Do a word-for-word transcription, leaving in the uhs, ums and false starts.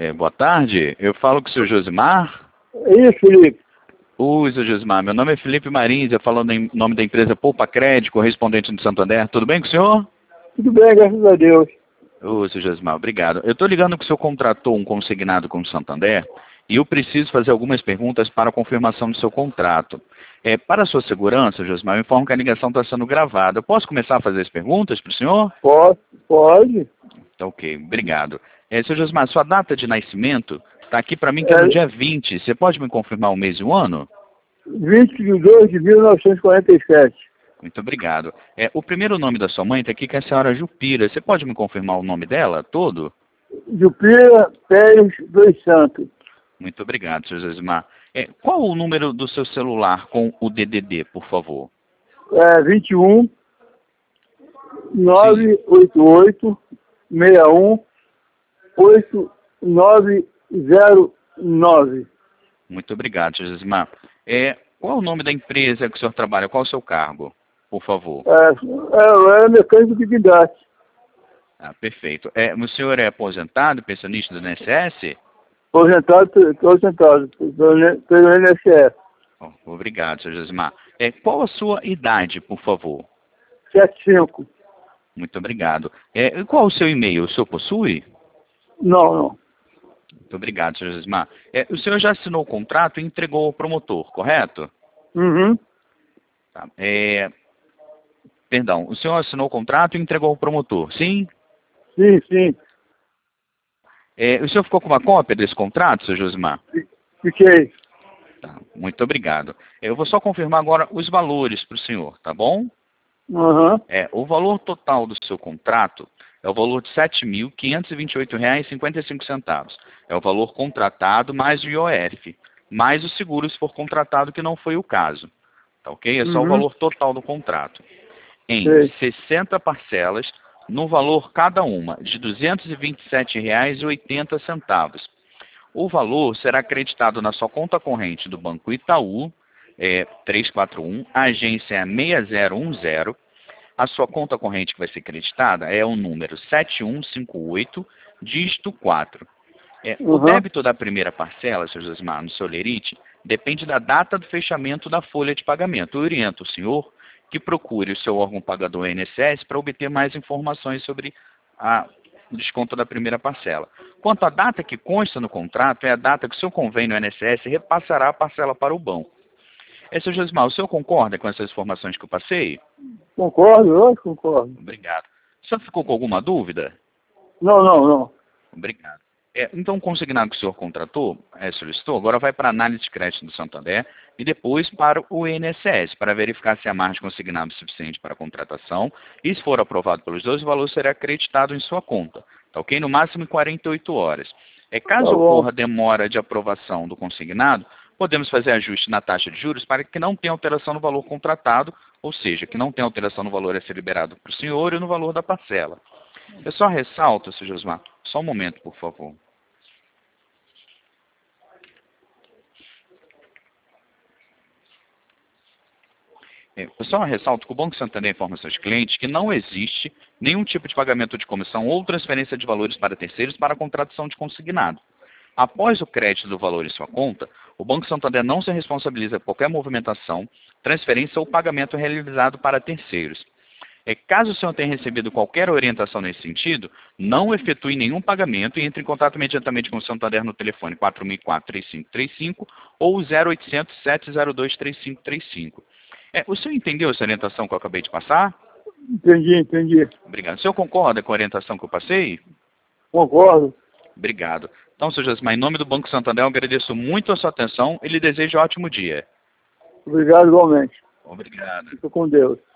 É, boa tarde, eu falo com o senhor Josimar. É isso, Felipe. Oi, senhor Josimar, meu nome é Felipe Marins, eu falo em nome da empresa Poupa Crédito, correspondente do Santander. Tudo bem com o senhor? Tudo bem, graças a Deus. Ô, senhor Josimar, obrigado. Eu estou ligando que o senhor contratou um consignado com o Santander e eu preciso fazer algumas perguntas para a confirmação do seu contrato. É, para a sua segurança, Josimar, eu informo que a ligação está sendo gravada. Eu posso começar a fazer as perguntas para o senhor? Pode, pode. Tá ok, obrigado. É, senhor Josimar, sua data de nascimento está aqui para mim que é É, no dia vinte. Você pode me confirmar o mês e o ano? vinte de dois de mil novecentos e quarenta e sete. Muito obrigado. É, o primeiro nome da sua mãe está aqui, que é a senhora Jupira. Você pode me confirmar o nome dela todo? Jupira Pérez dos Santos. Muito obrigado, senhor Josimar. É, qual o número do seu celular com o D D D, por favor? É, vinte e um, nove oito oito, seis um, oito nove zero nove. Muito obrigado, senhor Josimar. É, qual o nome da empresa que o senhor trabalha? Qual o seu cargo, por favor? É, é, é mecânico de guindaste. Ah, perfeito. É, o senhor é aposentado, pensionista do I N S S? Aposentado, aposentado pelo pelo I N S S. Oh, obrigado, senhor Josimar. É, qual a sua idade, por favor? setenta e cinco. Muito obrigado. É, qual o seu e-mail? O senhor possui? Não, não. Muito obrigado, senhor Josimar. É, o senhor já assinou o contrato e entregou ao promotor, correto? Uhum. Tá. É, perdão, o senhor assinou o contrato e entregou ao promotor, sim? Sim, sim. É, o senhor ficou com uma cópia desse contrato, senhor Josimar? Fiquei. Tá, muito obrigado. Eu vou só confirmar agora os valores para o senhor, tá bom? Uhum. É, o valor total do seu contrato é o valor de sete mil quinhentos e vinte e oito reais e cinquenta e cinco centavos. É o valor contratado mais o I O F, mais o seguro se for contratado, que não foi o caso. Tá ok? É só o Uhum. valor total do contrato. Em Sei. sessenta parcelas, no valor cada uma de duzentos e vinte e sete reais e oitenta centavos. O valor será acreditado na sua conta corrente do Banco Itaú, é, trezentos e quarenta e um, agência seis zero um zero. A sua conta corrente que vai ser creditada é o número sete um cinco oito, dígito quatro. É, o Uhum. débito da primeira parcela, senhor Josimar, no seu lerite, depende da data do fechamento da folha de pagamento. Eu oriento o senhor que procure o seu órgão pagador I N S S para obter mais informações sobre a, o desconto da primeira parcela. Quanto à data que consta no contrato, é a data que o seu convênio I N S S repassará a parcela para o banco. É, senhor Josimar, o senhor concorda com essas informações que eu passei? Concordo, eu concordo. Obrigado. O senhor ficou com alguma dúvida? Não, não, não. Obrigado. É, então, o consignado que o senhor contratou, é, solicitou, agora vai para a análise de crédito do Santander e depois para o I N S S, para verificar se a margem consignada é suficiente para a contratação e, se for aprovado pelos dois, o valor será acreditado em sua conta. Tá ok? No máximo em quarenta e oito horas. É, caso Tá bom. ocorra demora de aprovação do consignado, podemos fazer ajuste na taxa de juros para que não tenha alteração no valor contratado, ou seja, que não tenha alteração no valor a ser liberado para o senhor e no valor da parcela. Eu só ressalto, senhor Josmar, só um momento, por favor. É, eu só ressalto que o Banco Santander informa aos seus clientes que não existe nenhum tipo de pagamento de comissão ou transferência de valores para terceiros para a contratação de consignado. Após o crédito do valor em sua conta, o Banco Santander não se responsabiliza por qualquer movimentação, transferência ou pagamento realizado para terceiros. É, caso o senhor tenha recebido qualquer orientação nesse sentido, não efetue nenhum pagamento e entre em contato imediatamente com o Santander no telefone quatro mil e quatro, três cinco três cinco ou zero oitocentos, sete zero dois, três cinco três cinco. É, o senhor entendeu essa orientação que eu acabei de passar? Entendi, entendi. Obrigado. O senhor concorda com a orientação que eu passei? Concordo. Obrigado. Então, senhor Josimar, em nome do Banco Santander, eu agradeço muito a sua atenção e lhe desejo um ótimo dia. Obrigado igualmente. Obrigado. Fica com Deus.